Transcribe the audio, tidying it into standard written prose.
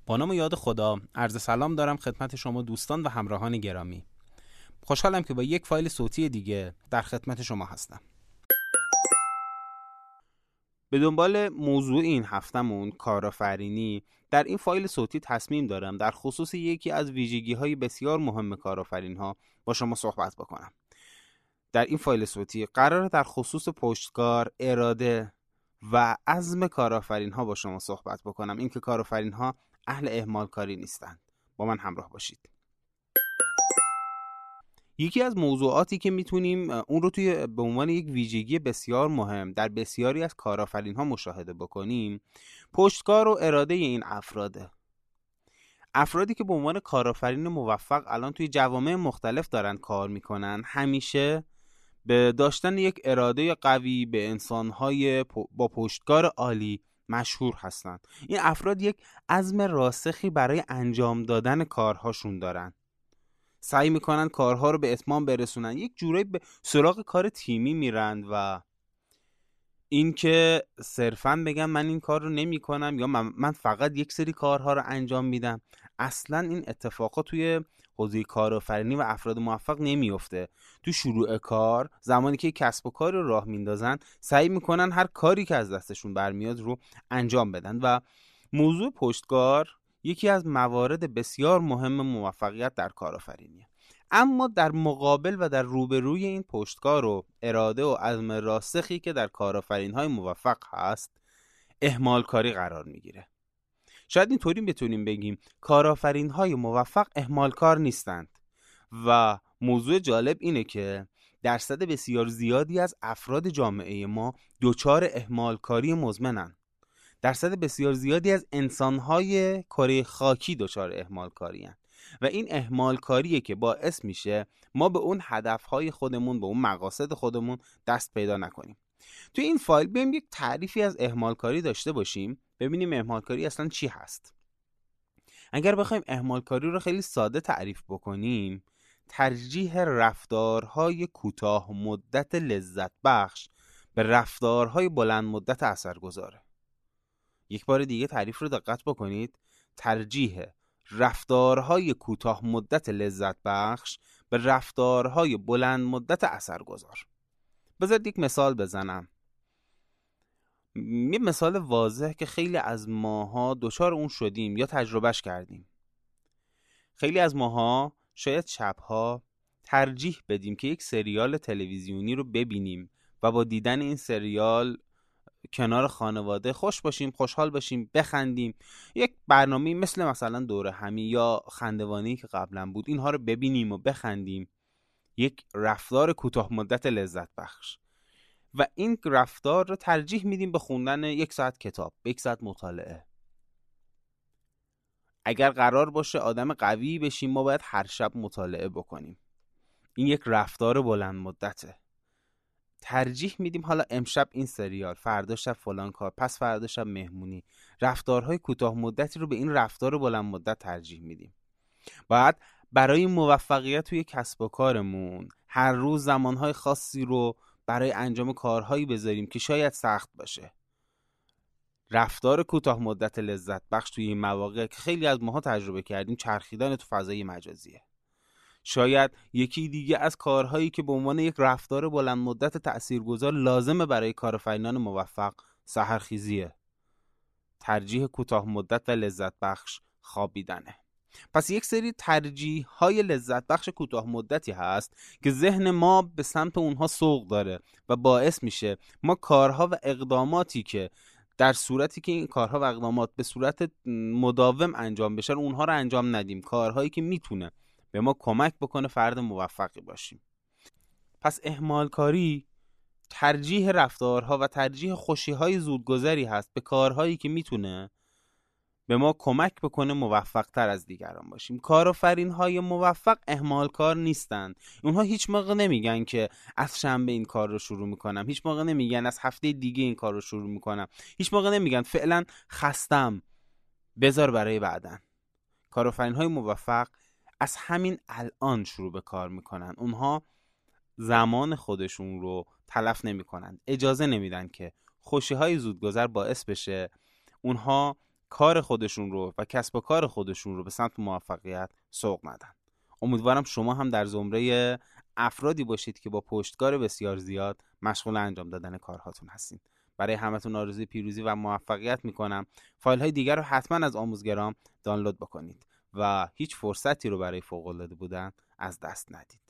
با نام یاد خدا، عرض سلام دارم خدمت شما دوستان و همراهان گرامی. خوشحالم که با یک فایل صوتی دیگه در خدمت شما هستم. به دنبال موضوع این هفتمون کارآفرینی، در این فایل صوتی تصمیم دارم در خصوص یکی از ویژگی‌های بسیار مهم کارآفرین‌ها با شما صحبت بکنم. در این فایل صوتی قراره در خصوص پشتکار، اراده و عزم کارآفرین‌ها با شما صحبت بکنم. اینکه کارآفرین‌ها اهل اهمال کاری نیستند. با من همراه باشید. یکی از موضوعاتی که میتونیم اون رو به عنوان یک ویژگی بسیار مهم در بسیاری از کارآفرین‌ها مشاهده بکنیم، پشتکار و اراده این افرادی که به عنوان کارآفرین موفق الان توی جوامع مختلف دارن کار میکنن، همیشه به داشتن یک اراده قوی به انسان‌های با پشتکار عالی مشهور هستند. این افراد یک عزم راسخی برای انجام دادن کارهاشون دارن. سعی میکنن کارها رو به اتمام برسونن. یک جورایی به سراغ کار تیمی میرن و اینکه صرفاً بگم من این کار رو نمی کنم یا من فقط یک سری کارها رو انجام میدم، اصلاً این اتفاقات توی حوزه کارآفرینی و افراد موفق نمیفته. تو شروع کار، زمانی که کسب و کار رو راه میندازن، سعی میکنن هر کاری که از دستشون برمیاد رو انجام بدن و موضوع پشتکار یکی از موارد بسیار مهم موفقیت در کارآفرینی. اما در مقابل و در روبروی این پشتکار و اراده و عزم راسخی که در کارآفرین‌های موفق هست، اهمال کاری قرار میگیره. شاید اینطوری بتونیم بگیم کارآفرین‌های موفق اهمال کار نیستند و موضوع جالب اینه که درصد بسیار زیادی از افراد جامعه ما دچار اهمال کاری مزمنن. درصد بسیار زیادی از انسان‌های کره خاکی دچار اهمال کاری هستند و این اهمال کاریه که باعث میشه ما به اون هدفهای خودمون، به اون مقاصد خودمون دست پیدا نکنیم. توی این فایل بیایم یک تعریفی از اهمال کاری داشته باشیم، ببینیم اهمال کاری اصلا چی هست. اگر بخوایم اهمال کاری رو خیلی ساده تعریف بکنیم، ترجیح رفتارهای کوتاه مدت لذت بخش به رفتارهای بلند مدت اثرگذاره. یک بار دیگه تعریف رو دقت بکنید. ترجیح رفتارهای کوتاه مدت لذت بخش به رفتارهای بلند مدت اثرگذار. بذارید یک مثال بزنم. یه مثال واضح که خیلی از ماها دچار اون شدیم یا تجربهش کردیم. خیلی از ماها شاید شبها ترجیح بدیم که یک سریال تلویزیونی رو ببینیم و با دیدن این سریال کنار خانواده خوش باشیم، خوشحال باشیم، بخندیم. یک برنامه مثلا دوره همی یا خندوانی که قبلا بود، اینها رو ببینیم و بخندیم. یک رفتار کوتاه مدت لذت بخش و این رفتار رو ترجیح میدیم به خوندن 1 ساعت کتاب، 1 ساعت مطالعه. اگر قرار باشه آدم قوی بشیم، ما باید هر شب مطالعه بکنیم. این یک رفتار بلند مدته. ترجیح میدیم حالا امشب این سریال، فردا شب فلان کار، پس فردا شب مهمونی. رفتارهای کوتاه مدتی رو به این رفتار بلند مدت ترجیح میدیم. باید برای موفقیت توی کسب و کارمون هر روز زمانهای خاصی رو برای انجام کارهایی بذاریم که شاید سخت باشه. رفتار کوتاه مدت لذت بخش توی این مواقع که خیلی از ماها تجربه کردیم، چرخیدن تو فضای مجازیه. شاید یکی دیگه از کارهایی که به عنوان یک رفتار بلند مدت تأثیرگذار لازمه برای کارآفرینان موفق سحرخیزیه. ترجیح کوتاه مدت و لذت بخش خوابیدنه. پس یک سری ترجیح‌های لذت بخش کوتاه مدتی هست که ذهن ما به سمت اونها سوق داره و باعث میشه ما کارها و اقداماتی که در صورتی که این کارها و اقدامات به صورت مداوم انجام بشه اونها رو انجام ندیم. کارهایی که میتونه به ما کمک بکنه فرد موفقی باشیم. پس اهمال کاری ترجیح رفتارها و ترجیح خوشی‌های زودگذری هست به کارهایی که میتونه به ما کمک بکنه موفق تر از دیگران باشیم. کارآفرین‌های موفق اهمال کار نیستن. اونها هیچ موقع نمیگن که از شنبه این کار رو شروع میکنم، هیچ موقع نمیگن از هفته دیگه این کار رو شروع میکنم، هیچ موقع نمیگن فعلا خستم بذار برای بعدن. کارآفرین‌های موفق از همین الان شروع به کار میکنن. اونها زمان خودشون رو تلف نمیکنن. اجازه نمیدن که خوشی‌های زودگذر باعث بشه اونها کار خودشون رو و کسب و کار خودشون رو به سمت موفقیت سوق ندن. امیدوارم شما هم در زمره افرادی باشید که با پشتکار بسیار زیاد مشغول انجام دادن کارهاتون هستین. برای همتون آرزوی پیروزی و موفقیت میکنم. فایل های دیگر رو حتما از آموزگرام دانلود بکنید و هیچ فرصتی رو برای فوق‌العاده بودن از دست ندید.